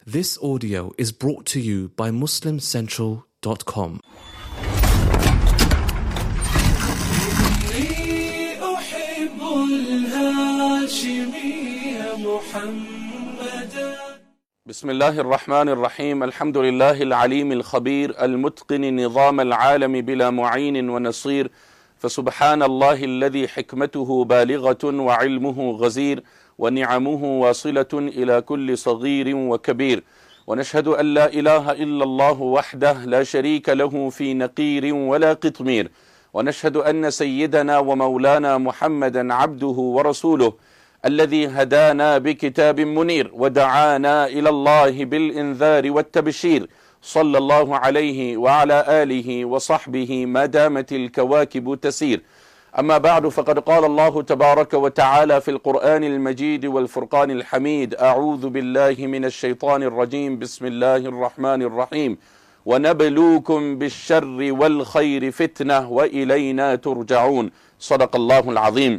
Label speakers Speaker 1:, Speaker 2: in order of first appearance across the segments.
Speaker 1: This audio is brought to you by MuslimCentral.com.
Speaker 2: بسم الله الرحمن الرحيم. الحمد لله العليم الخبير المتقن نظام العالم بلا معين ونصير، فسبحان الله الذي حكمته بالغة وعلمه غزير ونعمه واصلة إلى كل صغير وكبير، ونشهد أن لا إله إلا الله وحده لا شريك له في نقير ولا قطمير، ونشهد أن سيدنا ومولانا محمدا عبده ورسوله الذي هدانا بكتاب منير ودعانا إلى الله بالإنذار والتبشير، صلى الله عليه وعلى آله وصحبه ما دامت الكواكب تسير. أما بعد، فقد قال الله تبارك وتعالى في القرآن المجيد والفرقان الحميد: أعوذ بالله من الشيطان الرجيم، بسم الله الرحمن الرحيم، ونبلوكم بالشر والخير فتنة وإلينا ترجعون. صدق الله العظيم.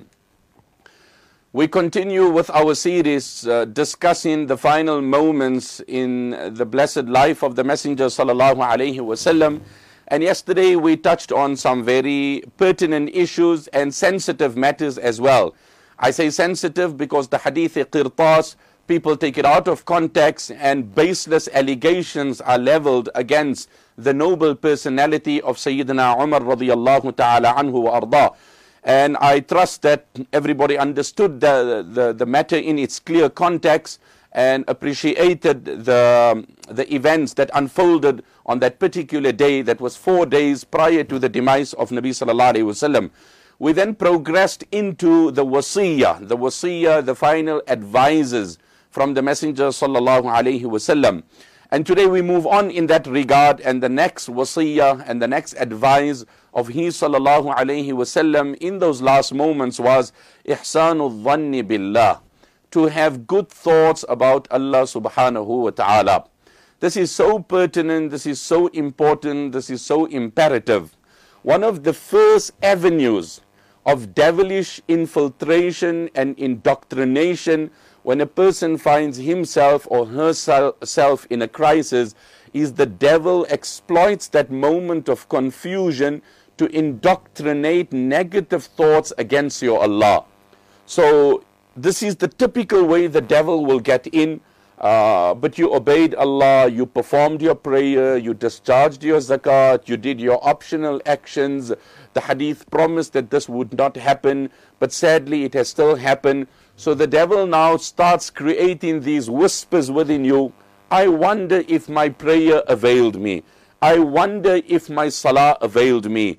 Speaker 2: We continue with our series discussing the final moments in the blessed life of the Messenger sallallahu alaihi wasallam. And yesterday we touched on some very pertinent issues and sensitive matters as well. I say sensitive because the hadith-e-qirtas, people take it out of context and baseless allegations are leveled against the noble personality of Sayyidina Umar radiyallahu ta'ala anhu wa arda. And I trust that everybody understood the matter in its clear context and appreciated the events that unfolded on that particular day, that was 4 days prior to the demise of Nabi sallallahu alaihi wasallam. We then progressed into the wasiyah, the final advices from the Messenger sallallahu alaihi wasallam. And today we move on in that regard, and the next wasiyah and the next advice of his sallallahu alaihi wasallam in those last moments was ihsanul dhanni billah, to have good thoughts about Allah subhanahu wa ta'ala. This is so pertinent, this is so important, this is so imperative. One of the first avenues of devilish infiltration and indoctrination when a person finds himself or herself in a crisis is the devil exploits that moment of confusion to indoctrinate negative thoughts against your Allah. So this is the typical way the devil will get in. But you obeyed Allah, you performed your prayer, you discharged your zakat, you did your optional actions. The hadith promised that this would not happen, but sadly it has still happened. So the devil now starts creating these whispers within you. I wonder if my prayer availed me. I wonder if my salah availed me.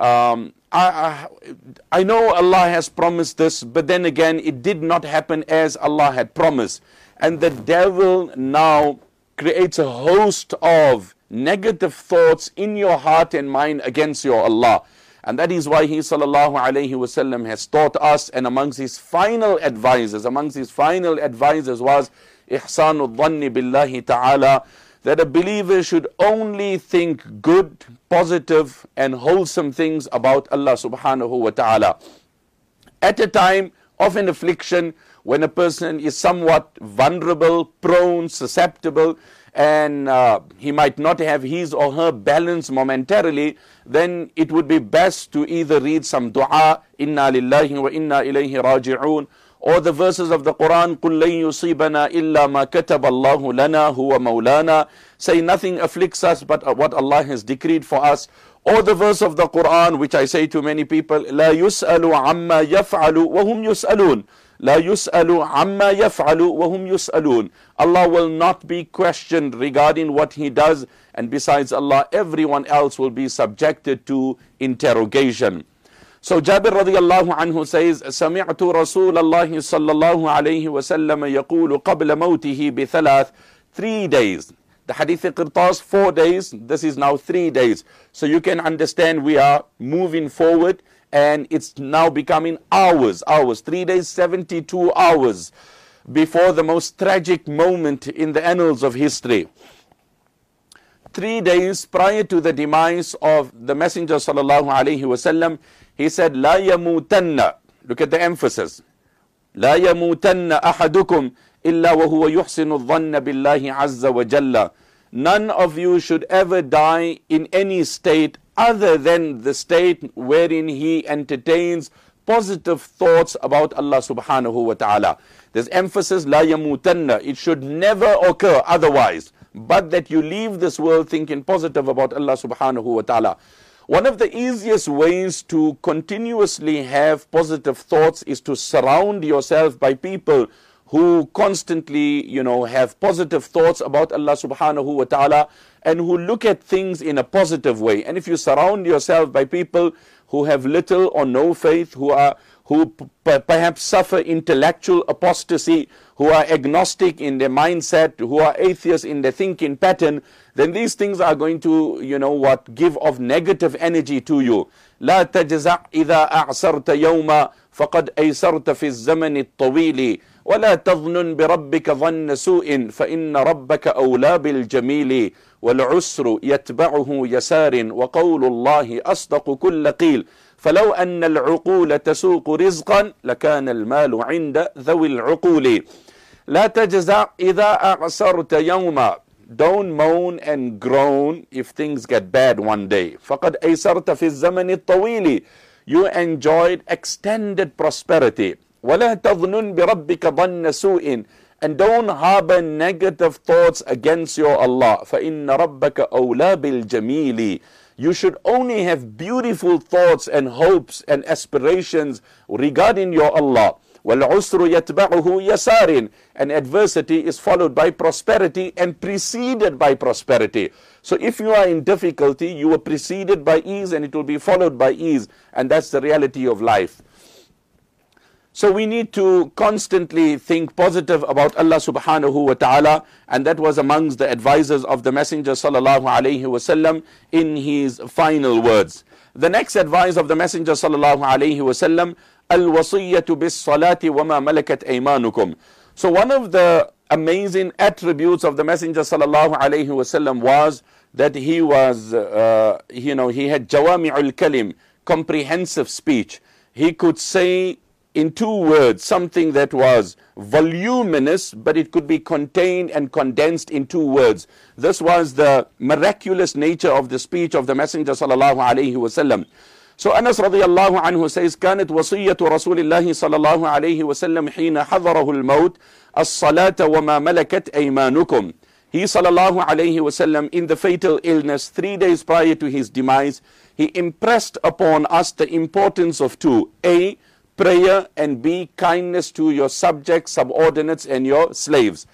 Speaker 2: I know Allah has promised this, but then again it did not happen as Allah had promised. And the devil now creates a host of negative thoughts in your heart and mind against your Allah. And that is why he sallallahu alaihi wasallam has taught us, and amongst his final advices was ihsanul dhanni billahi ta'ala, that a believer should only think good, positive and wholesome things about Allah subhanahu wa ta'ala. At a time of an affliction, when a person is somewhat vulnerable, prone, susceptible, and he might not have his or her balance momentarily, then it would be best to either read some dua, inna lillahi wa inna ilayhi raji'un, or the verses of the Quran, قُلْ لَن يُصِيبَنَا إِلَّا مَا كَتَبَ اللَّهُ لَنَا هُوَ مَوْلَانَا, say nothing afflicts us but what Allah has decreed for us. Or the verse of the Quran, which I say to many people, لَا يُسْأَلُ عَمَّا يَفْعَلُ وَهُمْ يُسْأَلُونَ, لَا يُسْأَلُ عَمَّا يَفْعَلُ وَهُمْ يُسْأَلُونَ. Allah will not be questioned regarding what he does, and besides Allah, everyone else will be subjected to interrogation. So Jabir radiyallahu anhu says, سمعت رسول الله صلى الله عليه وسلم يقول قبل موته بثلاث, 3 days. The hadith-e-qirtas, 4 days, this is now 3 days. So you can understand we are moving forward and it's now becoming hours. 3 days, 72 hours before the most tragic moment in the annals of history. 3 days prior to the demise of the Messenger sallallahu alaihi wasallam, he said, لا يموتن, look at the emphasis, لا يموتن أحدكم إلا وهو يحسن الظن بالله عز وجل. None of you should ever die in any state other than the state wherein he entertains positive thoughts about Allah subhanahu wa ta'ala. There's emphasis, la yamutanna. It should never occur otherwise, but that you leave this world thinking positive about Allah subhanahu wa ta'ala. One of the easiest ways to continuously have positive thoughts is to surround yourself by people who constantly, have positive thoughts about Allah subhanahu wa ta'ala and who look at things in a positive way. And if you surround yourself by people who have little or no faith, who perhaps suffer intellectual apostasy, who are agnostic in their mindset, who are atheists in their thinking pattern, then these things are going to, give off negative energy to you. لا تجزع إذا أعسرت يوما فقد أيسرت في الزمن الطويل ولا تظن بربك ظن سوء فإن ربك أولى بالجميل والعسر يتبعه يسار وقول الله أصدق كل قيل فلو أن العقول تسوق رزقا لكان المال عند ذوي العقول. لا تجزع إذا أعسرت يوما. Don't moan and groan if things get bad one day. فقد أيسرت في الزمن الطويل. You enjoyed extended prosperity. ولا تظن بربك ظن سوء. And don't harbor negative thoughts against your Allah. فإن ربك أولى بالجميل. You should only have beautiful thoughts and hopes and aspirations regarding your Allah. وَالْعُسْرُ يَتْبَعُهُ يَسَارٍ. And adversity is followed by prosperity and preceded by prosperity. So if you are in difficulty, you are preceded by ease and it will be followed by ease. And that's the reality of life. So we need to constantly think positive about Allah subhanahu wa ta'ala, and that was amongst the advisors of the Messenger sallallahu alayhi wasallam in his final words. The next advice of the Messenger sallallahu alayhi wasallam, al-wasiyyatu bis-salati wa ma malakat aymanukum. So one of the amazing attributes of the Messenger sallallahu alayhi wasallam was that he was, he had jawami'ul kalim, comprehensive speech. He could say in 2 words something that was voluminous, but it could be contained and condensed in 2 words. This was the miraculous nature of the speech of the Messenger sallallahu alayhi wasallam. So Anas radiyallahu anhu says, كانت وصية رسول الله صلى الله عليه وسلم حين حضره الموت الصلاة وما ملكت أيمانكم. He sallallahu alayhi wasallam, in the fatal illness 3 days prior to his demise, he impressed upon us the importance of 2. A, prayer, and B, kindness to your subjects, subordinates and your slaves.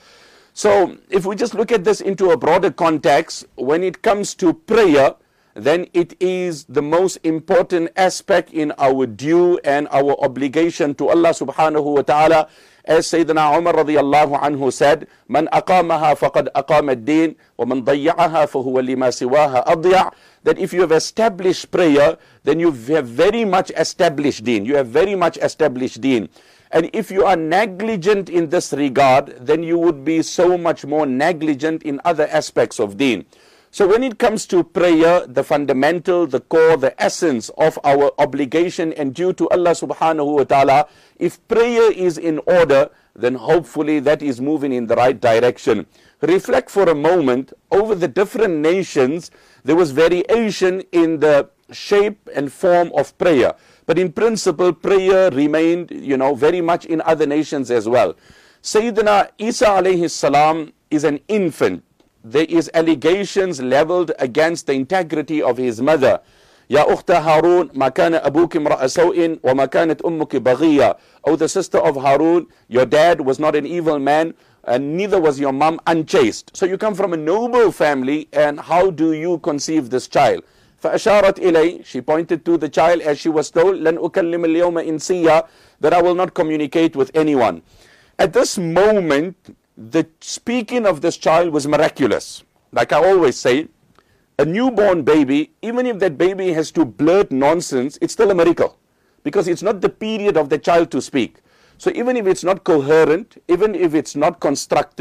Speaker 2: So if we just look at this into a broader context, when it comes to prayer, then it is the most important aspect in our due and our obligation to Allah subhanahu wa ta'ala. As Sayyidina Umar radiyallahu anhu said, Man aqamaha faqad aqama ad-din wa man dayya'aha fahuwa lima siwaha adya'. That if you have established prayer, then you have very much established deen. You have very much established deen. And if you are negligent in this regard, then you would be so much more negligent in other aspects of deen. So when it comes to prayer, the fundamental, the core, the essence of our obligation and due to Allah subhanahu wa ta'ala, if prayer is in order, then hopefully that is moving in the right direction. Reflect for a moment over the different nations. There was variation in the shape and form of prayer. But in principle, prayer remained, very much in other nations as well. Sayyidina Isa alayhi salam is an infant. There is allegations leveled against the integrity of his mother. Ya ukhta Harun, ma kana abuki imra'a saw'in wa ma kanat ummuki baghiya. O the sister of Harun, your dad was not an evil man, and neither was your mom unchaste. So you come from a noble family, and how do you conceive this child? فَأَشَارَتْ إِلَيْهِ. She pointed to the child as she was told, لَنْ أُكَلِّمَ الْيَوْمَ إِنْسِيًّا, that I will not communicate with anyone. At this moment, the speaking of this child was miraculous. Like I always say, a newborn baby, even if that baby has to blurt nonsense, it's still a miracle. Because it's not the period of the child to speak. So even if it's not coherent, even if it's not constructive,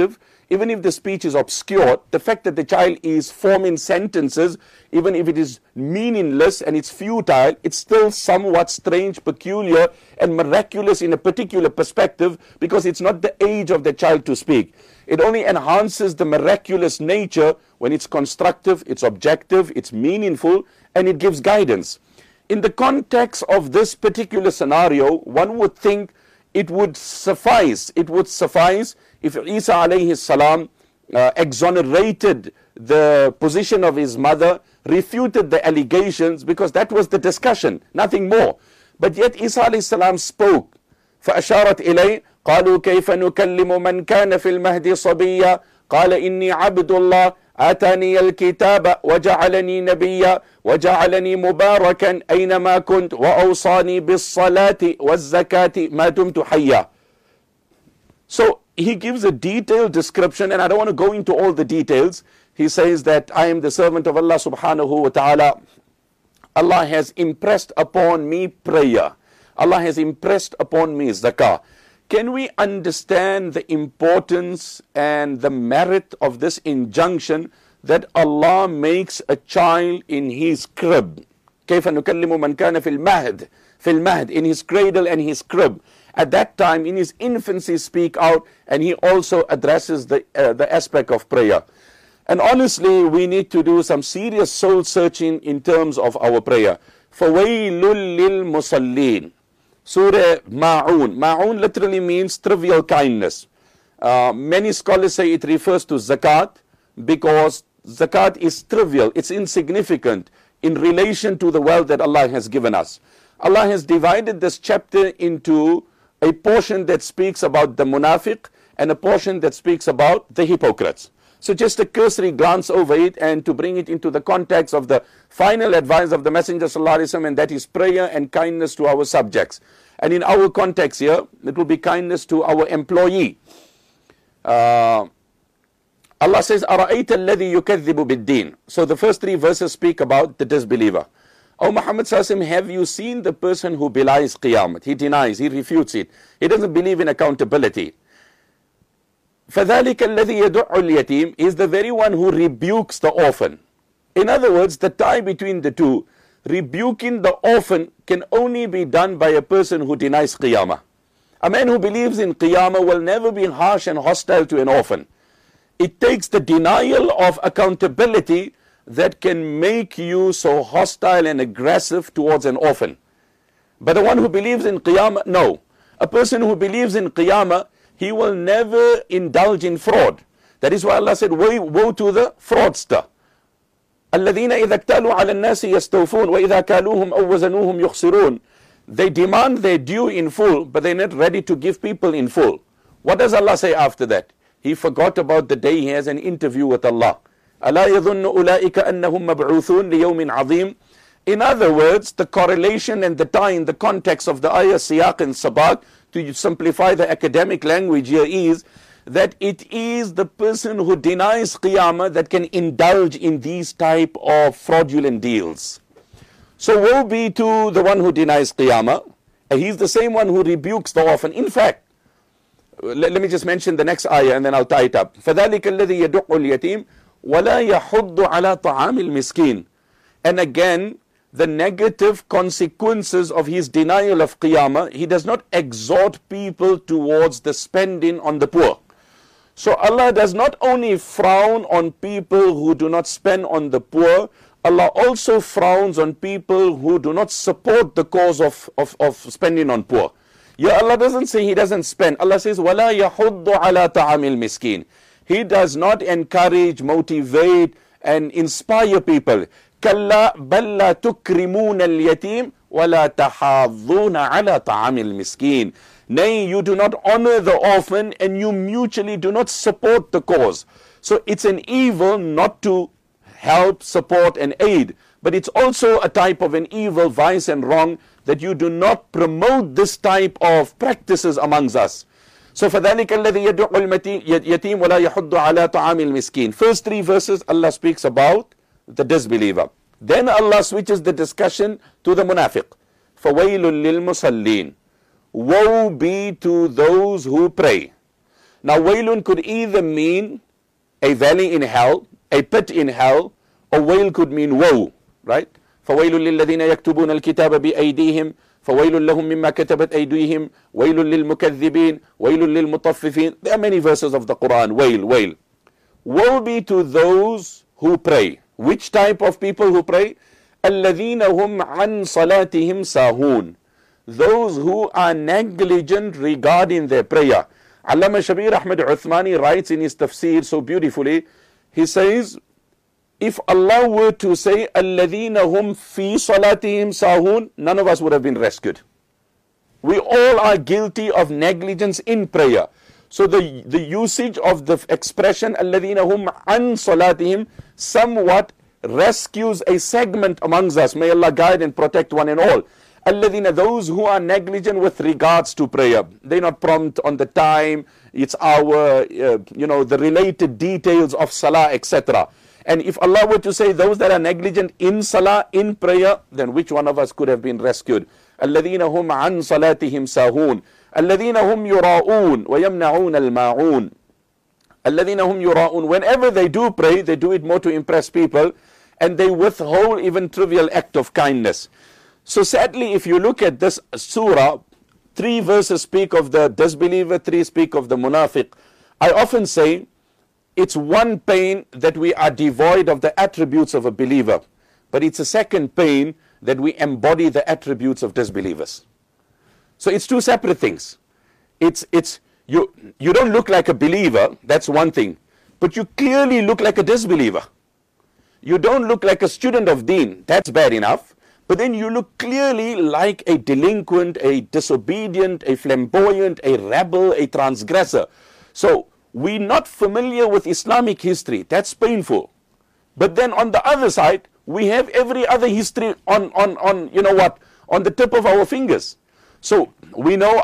Speaker 2: even if the speech is obscure, the fact that the child is forming sentences, even if it is meaningless and it's futile, it's still somewhat strange, peculiar, and miraculous in a particular perspective, because it's not the age of the child to speak. It only enhances the miraculous nature when it's constructive, it's objective, it's meaningful, and it gives guidance. In the context of this particular scenario, one would think it would suffice if Isa alayhi salam exonerated the position of his mother, refuted the allegations, because that was the discussion, nothing more. But yet Isa alayhi salam spoke. فأشارت إليه قالوا كيف نكلم من كان في المهد صبيا قال إني عبد الله آتاني الكتاب وجعلني نبيا وجعلني مباركا أينما كنت وأوصاني بالصلاة والزكاة ما دمت حيا. So he gives a detailed description, and I don't want to go into all the details. He says that I am the servant of Allah subhanahu wa ta'ala. Allah has impressed upon me prayer. Allah has impressed upon me zakah. Can we understand the importance and the merit of this injunction that Allah makes a child in his crib? كيف نكلم من كان في المهد, in his cradle and his crib. At that time, in his infancy, speak out, and he also addresses the aspect of prayer. And honestly, we need to do some serious soul searching in terms of our prayer. فَوَيْلٌ لِلْمُصَلِّينَ. Surah Ma'un. Ma'un literally means trivial kindness. Many scholars say it refers to zakat, because zakat is trivial, it's insignificant in relation to the wealth that Allah has given us. Allah has divided this chapter into a portion that speaks about the munafiq and a portion that speaks about the hypocrites. So just a cursory glance over it, and to bring it into the context of the final advice of the Messenger sallallahu alaihi wasallam, and that is prayer and kindness to our subjects. And in our context here, it will be kindness to our employee. Allah says, أَرَأَيْتَ الَّذِي يُكَذِّبُ بِالدِّينِ. So the first three verses speak about the disbeliever. Oh Muhammad sallallahu alaihi wasallam, have you seen the person who belies Qiyamah? He denies, he refutes it. He doesn't believe in accountability. فَذَلِكَ الَّذِي يَدُعُّ الْيَتِيمِ is the very one who rebukes the orphan. In other words, the tie between the two, rebuking the orphan, can only be done by a person who denies Qiyamah. A man who believes in Qiyamah will never be harsh and hostile to an orphan. It takes the denial of accountability that can make you so hostile and aggressive towards an orphan. But the one who believes in Qiyamah, no. A person who believes in Qiyamah, he will never indulge in fraud. That is why Allah said, woe to the fraudster. الَّذِينَ إِذَا اكْتَالُوا عَلَى النَّاسِ يَسْتَوْفُونَ وَإِذَا كَالُوهُمْ أَوْ وَزَنُوهُمْ يُخْسِرُونَ. They demand their due in full, but they're not ready to give people in full. What does Allah say after that? He forgot about the day he has an interview with Allah. أَلَا يَظُنُّ أُولَٰئِكَ أَنَّهُمْ مَبْعُوثُونَ لِيَوْمٍ عَظِيمٍ. In other words, the correlation and the tie in the context of the ayah, siyaq and sabaq, to simplify the academic language here, is that it is the person who denies Qiyamah that can indulge in these type of fraudulent deals. So woe be to the one who denies Qiyamah. He's the same one who rebukes the orphan. In fact, let me just mention the next ayah and then I'll tie it up. فَذَلِكَ الَّذِي يَدُعُّ الْيَتِيمِ وَلَا يَحُضُّ عَلَى طَعَامِ الْمِسْكِينِ. And again, the negative consequences of his denial of Qiyamah, he does not exhort people towards the spending on the poor. So Allah does not only frown on people who do not spend on the poor, Allah also frowns on people who do not support the cause of spending on poor. Yeah, Allah doesn't say he doesn't spend. Allah says, وَلَا يَحُضُّ عَلَى طَعَامِ الْمِسْكِينِ. He does not encourage, motivate, and inspire people. كَلَّا بَلْ لَا تُكْرِمُونَ الْيَتِيمِ وَلَا تَحَاضُّونَ عَلَى طَعَامِ الْمِسْكِينِ. Nay, you do not honor the orphan, and you mutually do not support the cause. So it's an evil not to help, support, and aid. But it's also a type of an evil, vice, and wrong that you do not promote this type of practices amongst us. So فَذَلِكَ الَّذِي يَدُعُّ الْيَتِيمِ وَلَا يَحُضُّ عَلَى طَعَامِ الْمِسْكِينِ. First three verses, Allah speaks about the disbeliever. Then Allah switches the discussion to the munafiq. فَوَيْلٌ لِلْمُصَلِّينَ. Woe be to those who pray. Now, wailun could either mean a valley in hell, a pit in hell, or wail could mean woe, right? فَوَيْلٌ لِلَّذِينَ يَكْتُبُونَ الْكِتَابَ بِأَيْدِيهِمْ فَوَيْلٌ لَهُمْ مِمَّا كَتَبَتْ أَيْدِيهِمْ وَيْلٌ لِلْمُكَذِّبِينَ وَيْلٌ لِلْمُطَفِّفِينَ. There are many verses of the Quran, wail, wail. Woe be to those who pray. Which type of people who pray? الَّذِينَ هُمْ عَنْ صَلَاتِهِمْ سَاهُونَ. Those who are negligent regarding their prayer. Allama Shabir Ahmad Uthmani writes in his tafsir so beautifully, he says, if Allah were to say, الَّذِينَ هُمْ فِي صَلَاتِهِمْ سَاهُونَ, none of us would have been rescued. We all are guilty of negligence in prayer. So the usage of the expression, الَّذِينَ هُمْ عَنْ صَلَاتِهِمْ, somewhat rescues a segment amongst us. May Allah guide and protect one and all. الَّذِينَ, those who are negligent with regards to prayer. They're not prompt on the time, its hour, the related details of salah, etc. And if Allah were to say those that are negligent in salah, in prayer, then which one of us could have been rescued? الَّذِينَ هُمْ عَنْ صَلَاتِهِمْ سَاهُونَ الَّذِينَ هُمْ يُرَاءُونَ وَيَمْنَعُونَ الْمَاعُونَ الَّذِينَ هُمْ يُرَاءُونَ. Whenever they do pray, they do it more to impress people, and they withhold even trivial act of kindness. So sadly, if you look at this surah, 3 verses speak of the disbeliever, 3 speak of the munafiq. I often say, it's one pain that we are devoid of the attributes of a believer, but it's a second pain that we embody the attributes of disbelievers. So it's 2 separate things. You don't look like a believer, that's one thing, but you clearly look like a disbeliever. You don't look like a student of deen, that's bad enough, but then you look clearly like a delinquent, a disobedient, a flamboyant, a rebel, a transgressor. So we're not familiar with Islamic history, that's painful. But then on the other side, we have every other history on the tip of our fingers. So we know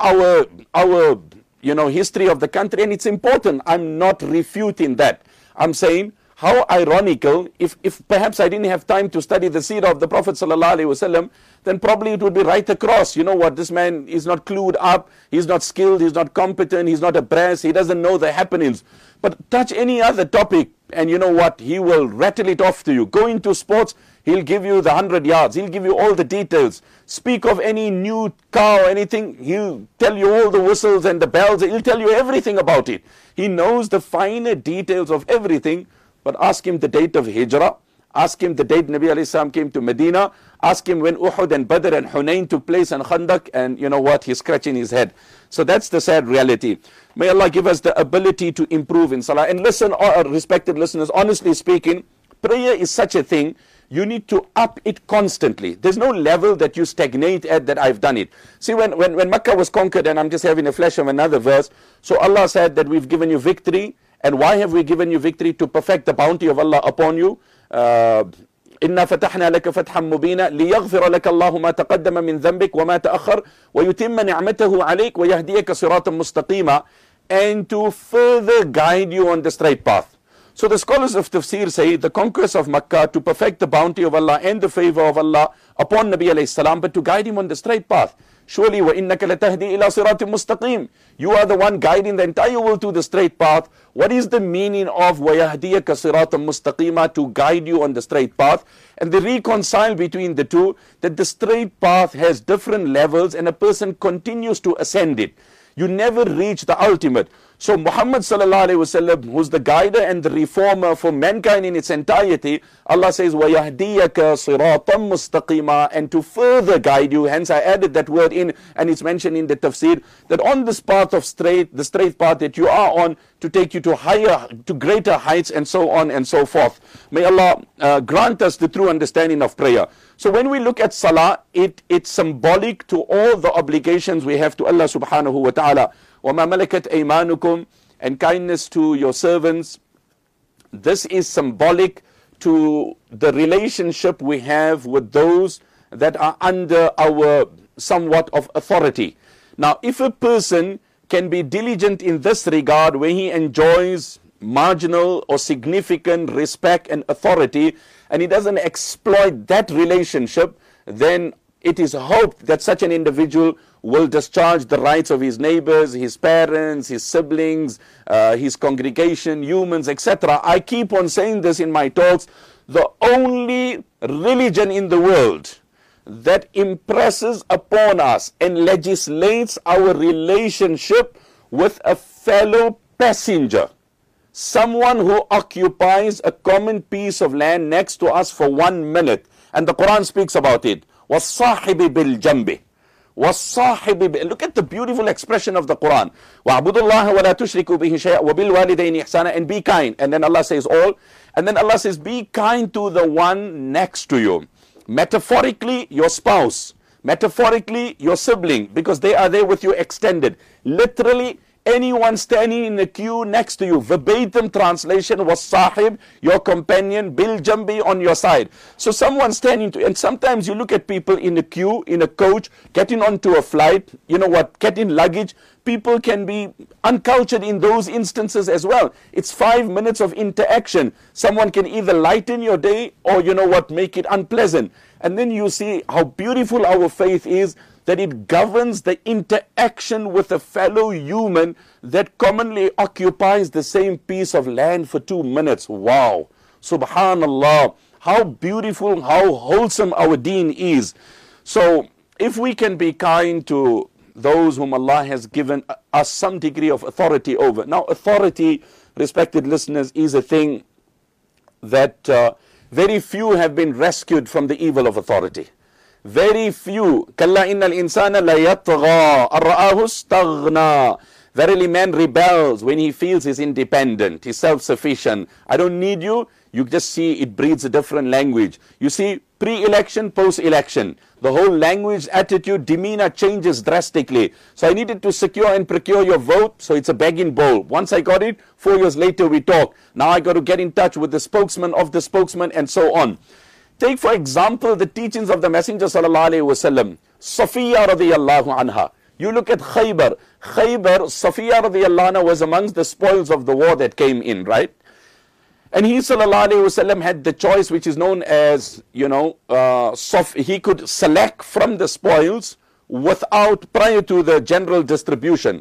Speaker 2: our history of the country, and it's important. I'm not refuting that. I'm saying, how ironical, if perhaps I didn't have time to study the seerah of the Prophet ﷺ, then probably it would be right across. You know what, this man is not clued up, he's not skilled, he's not competent, he's not abreast, he doesn't know the happenings. But touch any other topic, and you know what, he will rattle it off to you. Go into sports, he'll give you the 100 yards, he'll give you all the details. Speak of any new car or anything, he'll tell you all the whistles and the bells, he'll tell you everything about it. He knows the finer details of everything. But ask him the date of Hijrah, ask him the date Nabi alayhi salam came to Medina, ask him when Uhud and Badr and Hunayn took place and Khandaq, and you know what, he's scratching his head. So that's the sad reality. May Allah give us the ability to improve in salah. And listen, respected listeners, honestly speaking, prayer is such a thing, you need to up it constantly. There's no level that you stagnate at that I've done it. See, when Makkah was conquered, and I'm just having a flash of another verse, so Allah said that we've given you victory. And why have we given you victory? To perfect the bounty of Allah upon you. إِنَّا فَتَحْنَا لَكَ فَتْحًا مُبِينًا لِيَغْفِرَ لَكَ اللَّهُ مَا تَقَدَّمَ مِنْ ذَنْبِكَ وَمَا تَأَخَّرَ وَيُتِمَّ نِعْمَتَهُ عَلَيْكَ وَيَهْدِيَكَ صِرَاطًا مُسْتَقِيمًا, and to further guide you on the straight path. So the scholars of tafsir say the conquest of Makkah to perfect the bounty of Allah and the favor of Allah upon Nabi alayhi salam, but to guide him on the straight path. Surely, وَإِنَّكَ لَتَهْدِي إِلَى صِرَاطٍ مُسْتَقِيمٍ. You are the one guiding the entire world to the straight path. What is the meaning of وَيَهْدِيَكَ صِرَاطًا مُسْتَقِيمًا, to guide you on the straight path? And they reconcile between the two, that the straight path has different levels and a person continues to ascend it. You never reach the ultimate. So Muhammad sallallahu alaihi wasallam, who's the guider and the reformer for mankind in its entirety, Allah says, وَيَهْدِيَكَ صِرَاطًا مُسْتَقِيمًا, and to further guide you. Hence I added that word in, and it's mentioned in the tafsir, that on this path of the straight path that you are on, to take you to higher, to greater heights, and so on and so forth. May Allah grant us the true understanding of prayer. So when we look at salah, it's symbolic to all the obligations we have to Allah subhanahu wa ta'ala. وَمَا مَلَكَتْ أَيْمَانُكُمْ, and kindness to your servants. This is symbolic to the relationship we have with those that are under our somewhat of authority. Now, if a person can be diligent in this regard, where he enjoys marginal or significant respect and authority, and he doesn't exploit that relationship, then it is hoped that such an individual will discharge the rights of his neighbors, his parents, his siblings, his congregation, humans, etc. I keep on saying this in my talks. The only religion in the world that impresses upon us and legislates our relationship with a fellow passenger, someone who occupies a common piece of land next to us for 1 minute. And the Quran speaks about it. وَالصَّاحِبِ بِالْجَنْبِ Look at the beautiful expression of the Quran. وَاعْبُدُوا اللَّهَ وَلَا تُشْرِكُوا بِهِ شَيْئًا وَبِالْوَالِدَيْنِ إِحْسَانًا, and be kind. And then Allah says all. And then Allah says, be kind to the one next to you. Metaphorically, your spouse. Metaphorically, your sibling, because they are there with you extended. Literally, anyone standing in the queue next to you. Verbatim translation was sahib, your companion, bil jambi, on your side. So someone standing to, and sometimes you look at people in a queue, in a coach, getting onto a flight, you know what, getting luggage. People can be uncultured in those instances as well. It's 5 minutes of interaction. Someone can either lighten your day or, you know what, make it unpleasant. And then you see how beautiful our faith is, that it governs the interaction with a fellow human that commonly occupies the same piece of land for 2 minutes. Wow. Subhanallah. How beautiful, how wholesome our deen is. So if we can be kind to those whom Allah has given us some degree of authority over. Now, authority, respected listeners, is a thing that very few have been rescued from the evil of authority. Very few. كَلَّا إِنَّ الْإِنسَانَ لَيَطْغَى أَرَّآهُ اسْتَغْنَى. Verily man rebels when he feels he's independent, he's self-sufficient. I don't need you. You just see it breeds a different language. You see, pre-election, post-election, the whole language, attitude, demeanor changes drastically. So I needed to secure and procure your vote, so it's a begging bowl. Once I got it, 4 years later we talk. Now I got to get in touch with the spokesman of the spokesman and so on. Take for example the teachings of the Messenger sallallahu alaihi wasallam. Safiya radiyallahu anha. You look at Khaybar. Safiya radiyallahu anha was amongst the spoils of the war that came in, right? And he sallallahu alaihi wasallam had the choice which is known as, he could select from the spoils prior to the general distribution.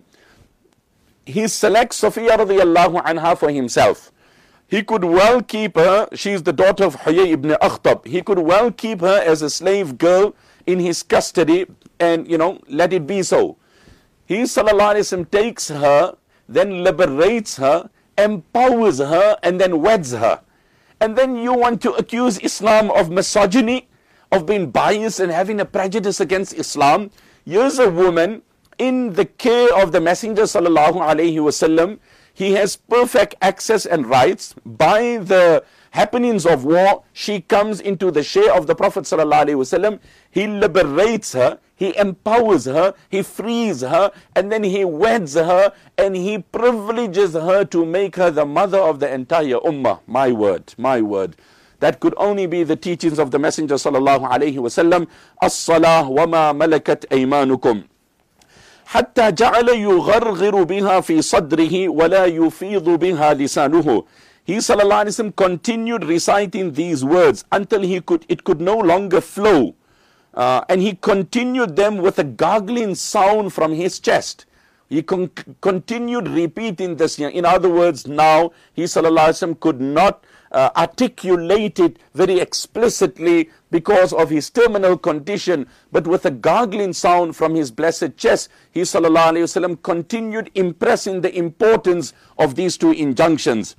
Speaker 2: He selects Safiya radiyallahu anha for himself. He could well keep her. She's the daughter of Huyay ibn Akhtab. He could well keep her as a slave girl in his custody and, let it be so. He sallallahu alaihi wasallam takes her, then liberates her, empowers her, and then weds her. And then you want to accuse Islam of misogyny, of being biased and having a prejudice against Islam. Here's a woman in the care of the Messenger sallallahu alaihi wasallam. He has perfect access and rights. By the happenings of war, she comes into the share of the Prophet sallallahu alaihi wasallam. He liberates her, he empowers her, he frees her, and then he weds her, and he privileges her to make her the mother of the entire ummah. My word, my word. That could only be the teachings of the Messenger sallallahu alaihi wasallam. As-salah wa ma malakat aymanukum. حتى جعل يغرغر بها في صدره ولا يفيض بها لسانه. He sallallahu alaihi wasallam continued reciting these words until it could no longer flow, and he continued them with a gargling sound from his chest. He continued repeating this. In other words, now he sallallahu alaihi wasallam could not articulate it very explicitly because of his terminal condition, but with a gargling sound from his blessed chest, he sallallahu alaihi wasallam continued impressing the importance of these two injunctions.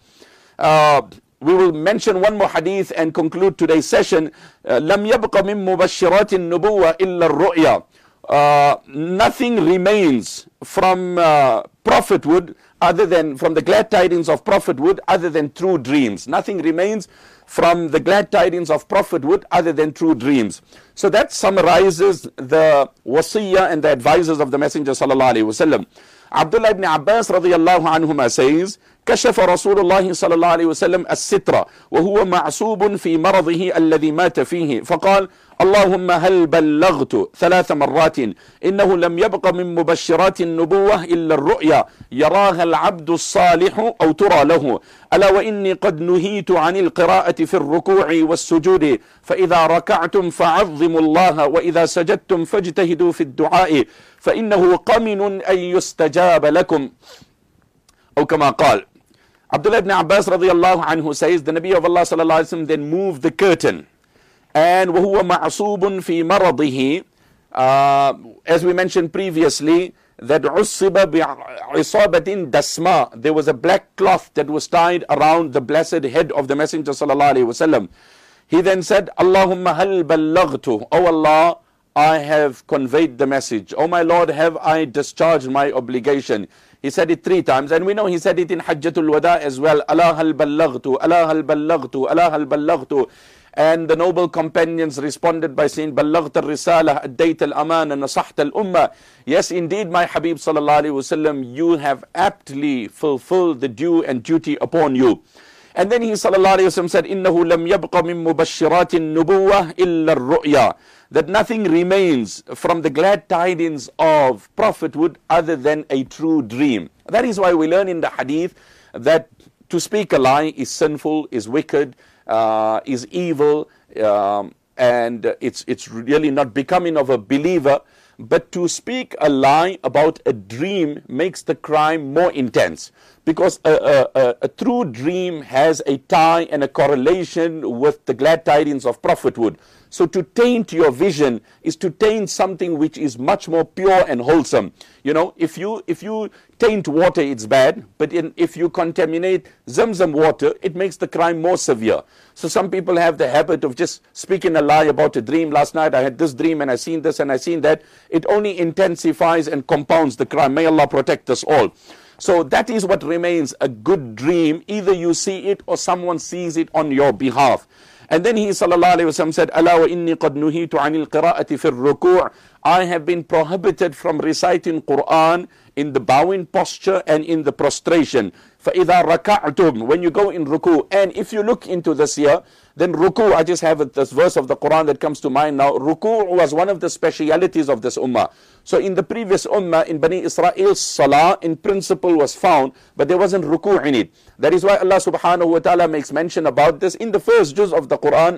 Speaker 2: We will mention one more hadith and conclude today's session. لم يبق من مبشرات النبوة إلا الرؤيا. Nothing remains from prophethood other than from the glad tidings of prophethood other than true dreams. Nothing remains from the glad tidings of prophethood other than true dreams. So that summarizes the wasiyah and the advices of the Messenger sallallahu alaihi wasallam. Abdullah ibn Abbas radiyallahu anhuma says, كشف رسول الله صلى الله عليه وسلم الستر وهو معصوب في مرضه الذي مات فيه، فقال: اللهم هل بلغت 3 مرات، إنه لم يبق من مبشرات النبوة إلا الرؤيا يراها العبد الصالح أو ترى له، ألا وإني قد نهيت عن القراءة في الركوع والسجود، فإذا ركعتم فعظموا الله، وإذا سجدتم فاجتهدوا في الدعاء، فإنه قمن أن يستجاب لكم، أو كما قال. Abdullah ibn Abbas radiallahu anhu says, the Nabi of Allah sallallahu alayhi wa sallam then moved the curtain, and وَهُوَ مَعْصُوبٌ فِي مَرَضِهِ, as we mentioned previously, that عُصِّبَ بِعِصَابَةٍ دَسْمَاء, there was a black cloth that was tied around the blessed head of the Messenger sallallahu alayhi wa sallam. He then said, Allahumma hal ballaghtu, O Allah, I have conveyed the message. O my Lord, have I discharged my obligation? He said it 3 times, and we know he said it in Hajjatul Wada as well. Allah hal ballaghtu, Allah hal ballaghtu, Allah hal ballaghtu. And the noble companions responded by saying, Ballaghta al-risala, addayta al-amana, nasahta al-ummah. Yes, indeed, my Habib sallallahu alayhi wasallam, you have aptly fulfilled the due and duty upon you. And then he sallallahu alayhi wasallam said, Innahu lam yabqa min mubashiratin nubuwah illa ar-ru'ya, that nothing remains from the glad tidings of prophethood other than a true dream. That is why we learn in the hadith that to speak a lie is sinful, is wicked, is evil, and it's really not becoming of a believer. But to speak a lie about a dream makes the crime more intense, because a true dream has a tie and a correlation with the glad tidings of prophethood. So to taint your vision is to taint something which is much more pure and wholesome. You know, if you taint water, it's bad, but if you contaminate Zamzam water, it makes the crime more severe. So some people have the habit of just speaking a lie about a dream. Last night I had this dream and I seen this and I seen that. It only intensifies and compounds the crime. May Allah protect us all. So that is what remains a good dream. Either you see it or someone sees it on your behalf. And then he sallallahu alayhi wa sallam said, Ala wa inni qad nuhitu anil qira'ati fir ruku'. I have been prohibited from reciting Quran in the bowing posture and in the prostration. فَإِذَا رَكَعْتُمْ, when you go in ruku'. And if you look into this here, then ruku', I just have this verse of the Quran that comes to mind now. Ruku' was one of the specialities of this ummah. So in the previous ummah, in Bani Israel's salah, in principle was found, but there wasn't ruku' in it. That is why Allah subhanahu wa ta'ala makes mention about this in the first juz of the Quran.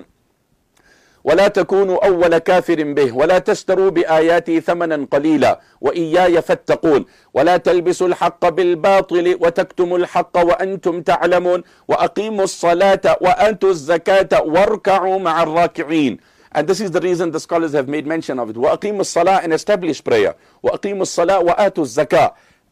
Speaker 2: ولا تكونوا أول كافر به ولا تشتروا بآياتي ثمنا قليلا وإياي فاتقون ولا تلبسوا الحق بالباطل وتكتموا الحق وأنتم تعلمون وأقيموا الصلاة وآتوا الزكاة واركعوا مع الراكعين. And this is the reason the scholars have made mention of it. وأقيموا الصلاة, and establish prayer. وأقيموا الصلاة وآتوا الزكاة,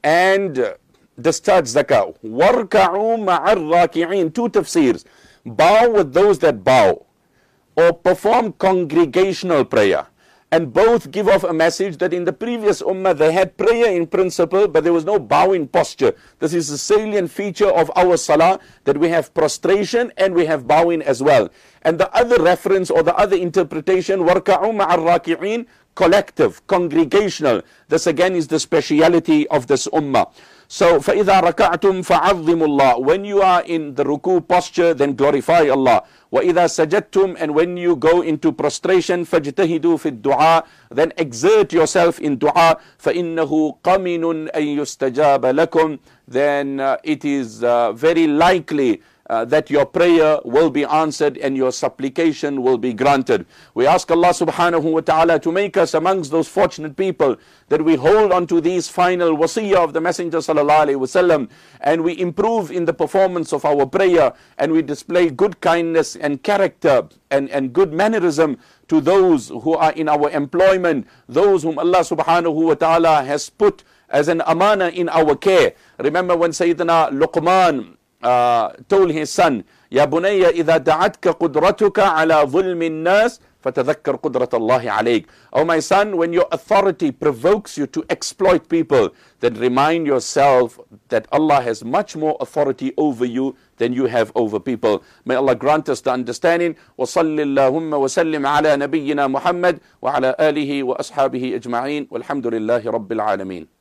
Speaker 2: and discharge zakah. واركعوا مع الراكعين. 2 tafsirs. Bow with those that bow, or perform congregational prayer. And both give off a message that in the previous ummah they had prayer in principle, but there was no bowing posture. This is a salient feature of our salah, that we have prostration and we have bowing as well. And the other reference or the other interpretation, وَارْكَعُوا مَعَ الرَّاكِعِينَ, collective, congregational. This again is the speciality of this ummah. So, فَإِذَا رَكَعْتُمْ فَعَظِّمُوا اللَّهِ, when you are in the ruku posture, then glorify Allah. وَإِذَا سَجَدْتُمْ, and when you go into prostration, فَاجْتَهِدُوا فِي الدُّعَاء, then exert yourself in dua. فَإِنَّهُ قَمِنٌ أَن يُسْتَجَابَ لَكُمْ, then it is very likely that your prayer will be answered and your supplication will be granted. We ask Allah subhanahu wa ta'ala to make us amongst those fortunate people that we hold on to these final wasiyah of the Messenger sallallahu alaihi wasallam, and we improve in the performance of our prayer, and we display good kindness and character and good mannerism to those who are in our employment, those whom Allah subhanahu wa ta'ala has put as an amana in our care. Remember when Sayyidina Luqman told his son, Ya bunayya idha da'atka qudratuka ala dhulmi nas fatadhakkar qudrat Allahi alayk. Oh my son, when your authority provokes you to exploit people, then remind yourself that Allah has much more authority over you than you have over people. May Allah grant us the understanding. Wa sallillahumma wa sallim ala nabiyyina Muhammad wa ala alihi wa ashabihi ajma'in. Walhamdulillahi rabbil alameen.